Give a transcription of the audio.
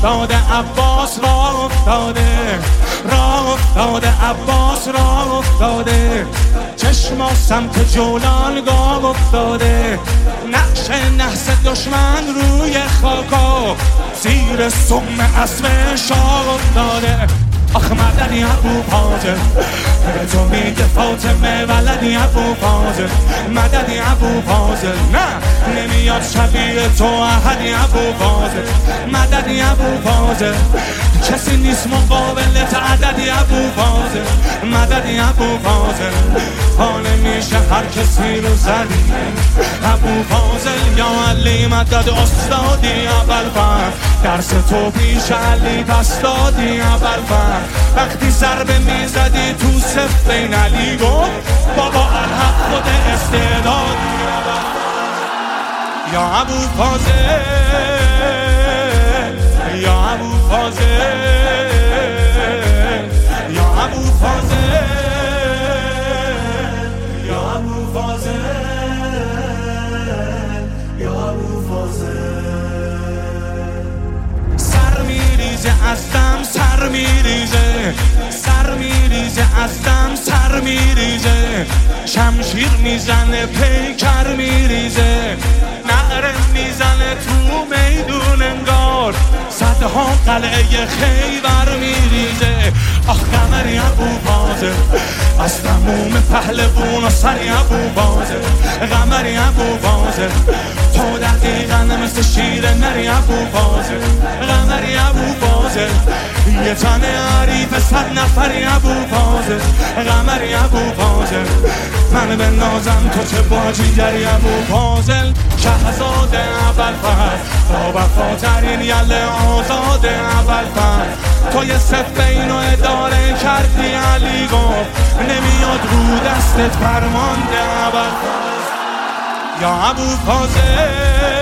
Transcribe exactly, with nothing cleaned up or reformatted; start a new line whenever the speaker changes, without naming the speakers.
افتاده عباس راه افتاده راه افتاده عباس راه افتاده چشما سمت جولان گاه افتاده نقش نحس دشمن روی خاکا زیر سم اسب شاه افتاده آخ مدنی ابو فاضل به تو میگه فاطمه ولدی ابو فاضل مدنی ابو فاضل نه نمیاد شبیه تو احدی ابو فاضل مدنی ابو فاضل کسی نیست مقابلت عددی ابو فاضل مدنی ابو فاضل ها نمیشه هر کسی رو زدی ابو فاضل یا علی مدد استادی ابوالفضل درس تو پیش علی پس دادی ابوالفضل وقتی ضربه میزدی تو صف بین علی گفت بابا الحق خود استعداد یا ابو فاضل یا ابو فاضل یا ابو فاضل یا ابو فاضل یا ابو فاضل سر میریزه از دم سر میریزه سر میریزه از دم سر میریزه شمشیر میزنه پیکر میریزه نعره میزنه تو میدون انگار صدها قلعه خیبر میریزه آخ قمری ابو فاضل از تموم پهلوون و سری ابو فاضل قمری ابو فاضل تو دقیقا مثل شیر نری ابو فاضل قمری ابو فاضل یه تن عریف صد نفری ابو فاضل قمری ابو فاضل من به نازم تو چه باجیگری ابو فاضل شهزاده ابوالفضل با وفاترین یله آزاده ابوالفضل تو یه صف اینو اداره کردی علی گفت نمیاد رو دستت فرمانده ابوالفضل یا ابو فاضل